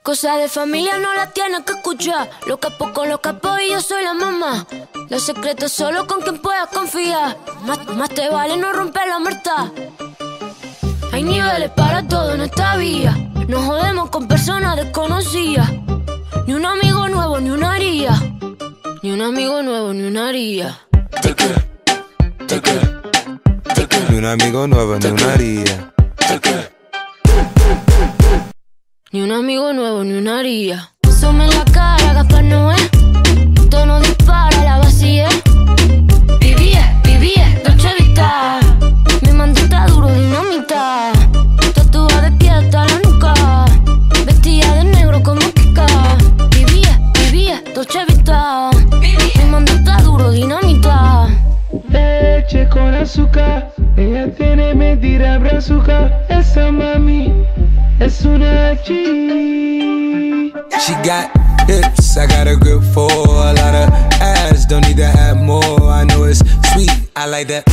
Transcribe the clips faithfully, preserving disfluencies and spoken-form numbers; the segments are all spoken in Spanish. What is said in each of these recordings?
Cosas de familia no las tienes que escuchar. Los capos con los capos y yo soy la mamá. Los secretos solo con quien puedas confiar. Más, más te vale no romper la muerta. Hay niveles para todo en esta vía. No jodemos con personas desconocidas. Ni un amigo nuevo, ni una haría. Ni un amigo nuevo, ni una haría. Ni un amigo nuevo, ni una haría. Ni un amigo nuevo, ni una haría. Sume en la cara, Gaspar Noé. Tono dispara, la vacía. Vivía, vivía, Dolce Vita. Mi mandita duro, dinamita. Tatuada de pie hasta la nuca. Vestida de negro como Kika. Vivía, vivía, Dolce Vita. Mi mandita duro, dinamita. Leche con azúcar. Ella tiene mentira brazuca. Esa mami es una G. She got hips, I got a grip for a lot of ass, don't need to have more. I know it's sweet, I like that.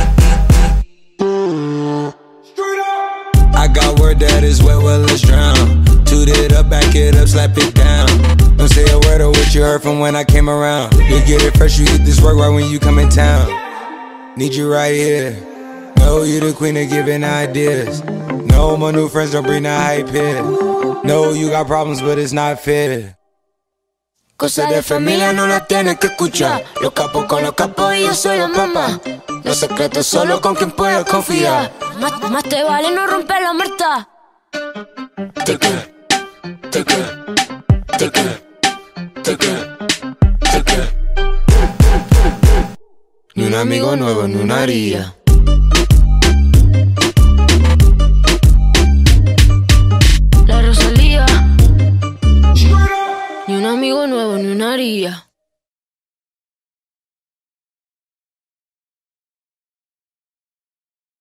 I got word that is wet, well let's drown. Toot it up, back it up, slap it down. Don't say a word of what you heard from when I came around. You get it fresh, you get this work right when you come in town. Need you right here. Know you the queen of giving ideas. No, my new friends don't bring the hype here. No, you got problems, but it's not fair. Cosas de familia no las tienes que escuchar. Los capos con los capos y yo soy la mamá. Los secretos solo con quien puedas confiar. Más, más te vale no romper la muerta. Ni un amigo nuevo, ni una haría. La Rosalía. Ni un amigo nuevo, ni una haría.